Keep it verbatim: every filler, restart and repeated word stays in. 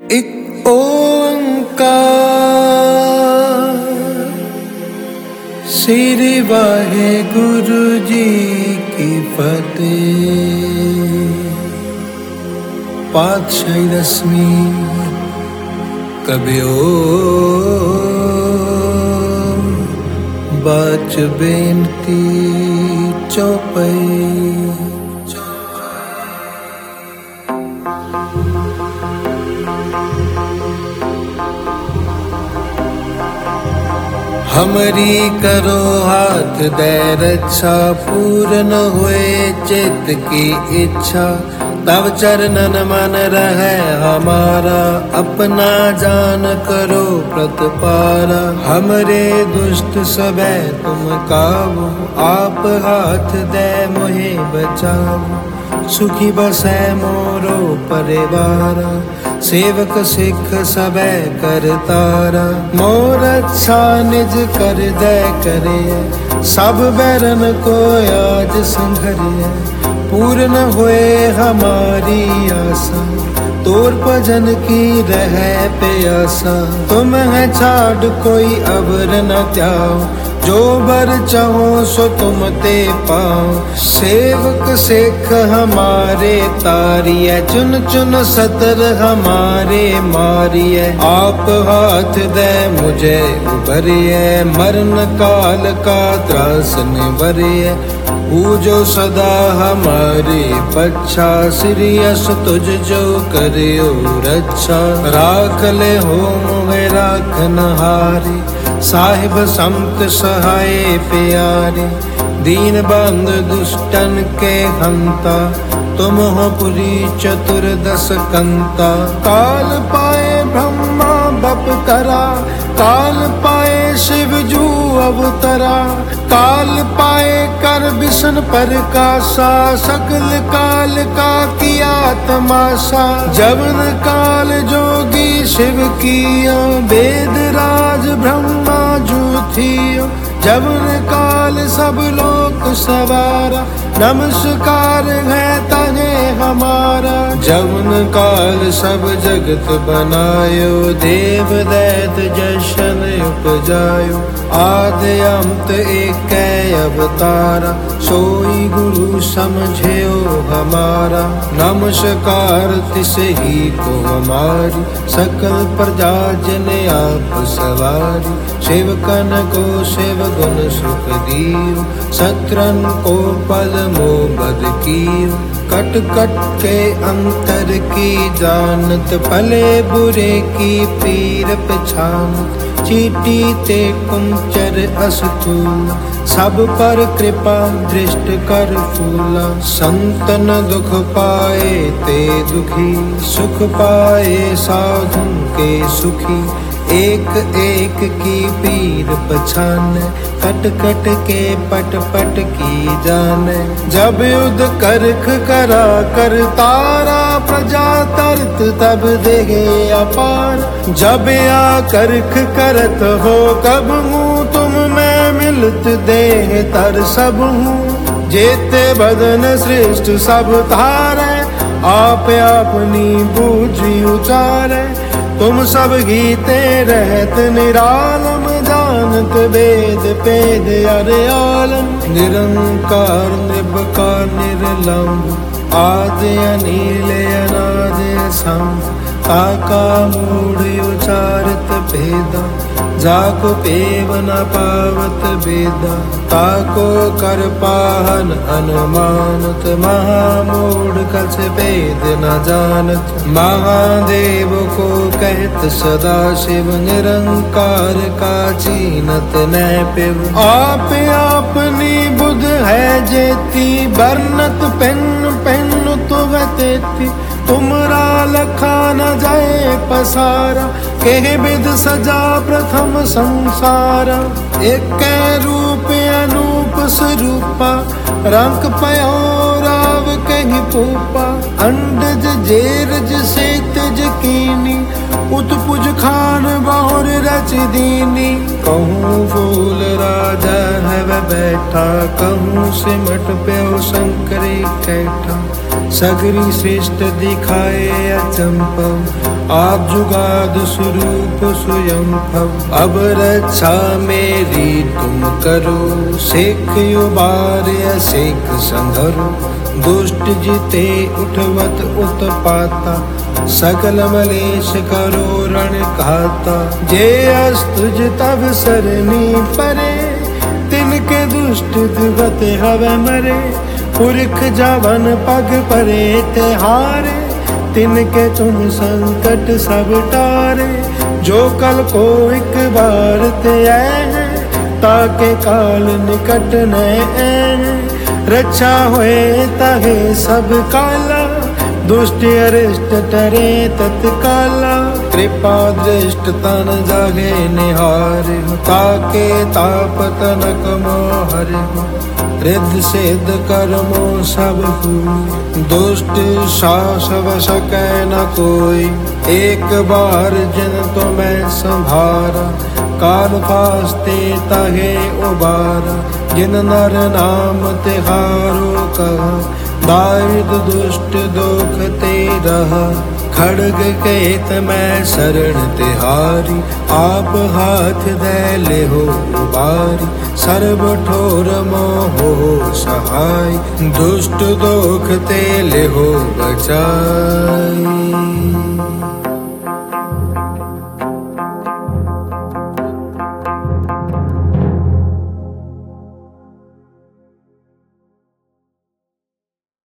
एक ओंकार श्री वाहेगुरु जी की फतेह। पातशाही दसवीं कबियो बाच बेनती चौपाई। हमरी करो हाथ दे रक्षा, पूर्ण हुए चित्त की इच्छा। तब चरणन मन रहे हमारा, अपना जान करो प्रतिपारा। हमरे दुष्ट सबे तुम काबू, आप हाथ दे मोहे बचाओ। सुखी बसै मोरो परिवारा, सेवक सिख सबे करतारा। मोर अच्छा निज कर दे करे, सब बैरन को आज संघरिया। पूर्ण हुए हमारी आशा, तोर भजन की रहे प्यासा। तुम है छाड़ कोई अवर न त्याओ, जो बर चाहो सो तुम ते पाओ। सेवक सिख हमारे तारिये, चुन चुन सतर हमारे मारिये। आप हाथ दे मुझे उबरिये, मरण काल का त्रास निबरिये। पूजो सदा हमारी पक्षा, श्रीयस तुझ जो करियो रक्षा। राख ले हो मोहे राखनहारी, साहिब संत सहाय प्यारे। दीन बंद दुष्टन के हंता, तुम हो पुरी चतुर्दश कंता। काल पाए ब्रह्मा बप करा, काल पाए शिव जू अवतरा। काल पाए कर विष्णु प्रकाशा, सकल काल का किया तमाशा। जवन काल जोगी शिव किया, वेद राज ब्रह्मा जू थियो। जवन काल सब लोक सवारा, नमस्कार है तने हमारा। जवन काल सब जगत बनायो, देव दैत जशन उपजायो। आदि अंत एक अवतारा, सोई गुरु समझियो हमारा। नमस्कार तिस ही को हमारी, सकल प्रजा जन आप सवारी। शिवकन को शिव गुण सुख दियो, शत्रन को पल मोह बद कियो। कट कट के अंतर की जानत, भले बुरे की पीर पछानत। चीटी ते कुंचर अस्तूल, सब पर कृपा दृष्ट कर फूला। संतन दुख पाए ते दुखी, सुख पाए साधु के सुखी। एक एक की पीर पछाने, कट कट के पट पट की जाने। जब युद्ध करख करा कर तारा, प्रजा तरत तब देहे अपार। जब या करख करत हो कब हूँ, तुम मैं मिलत देह तर सब हूँ। जेते बदन श्रेष्ठ सब तारे, आप अपनी बूझी उचारे। तुम सब गीते रहत निरालम, जानत वेद पेद अरे आलम। निरंकार निर्विकार निर्लंब, आदि अनील अनादि असंभ। काका मूढ़ उचारत भेदा, जाको पेव न पावत वेदा। ताको कर पाहन अनुमानत, महामूढ़ कछ वेद न जानत। महादेव को कहत सदा शिव, निरंकार का चीनत न पिव। आप अपनी बुध है जेती, बरनत पेन पेन तो वतेती। तुमरा लखा न जाए पसारा, के विध सजा प्रथम संसारा। एक रूप अनूप स्वरूपा, रंक पयो राव कहीं पूपा। अंडज जेरज से तेज कीनी, उत्पुज खान बहुर रच दीनी। कहूँ फूल राजा है वह बैठा, कहूँ सिमट प्यो शंकरी कैठा। सगरी श्रेष्ठ दिखाए अचंपव, आप जुगाद स्वरूप स्वयं भव। अब रक्षा मेरी तुम करो, सेख उबार असेख संधरो। दुष्ट जिते उठवत उत्पाता, सकल मलेश करो रण घाता। जे अस्तुज तब सरनी परे, तिनके दुष्ट दिवत हवे मरे। पुरख जवन पग परे तिहारे, तिनके तुम संकट सब टारे। जो कल को एक बार ते आए, ताके काल निकट न आए। रक्षा होए ताहे सब काला, दुष्ट अरिष्ट टरे तत्काला। कृपा दृष्ट तन जागे निहारे, ताके ताप तनक मोहर। रिद्ध सिद्ध कर्मो सब हुई, दुष्ट सास वश कै न कोई। एक बार जिन तुम्हें संभारा, काल फास्ते तहे उबारा। जिन नर नाम तिहारो कहा, दारिद दुष्ट दुख ते रहा। खड़ग केत मैं शरण तिहारी, आप हाथ दे ले हो उबारी। सर्व ठोर मोहो सहाय, दुष्ट दुख ते ले हो बचाई।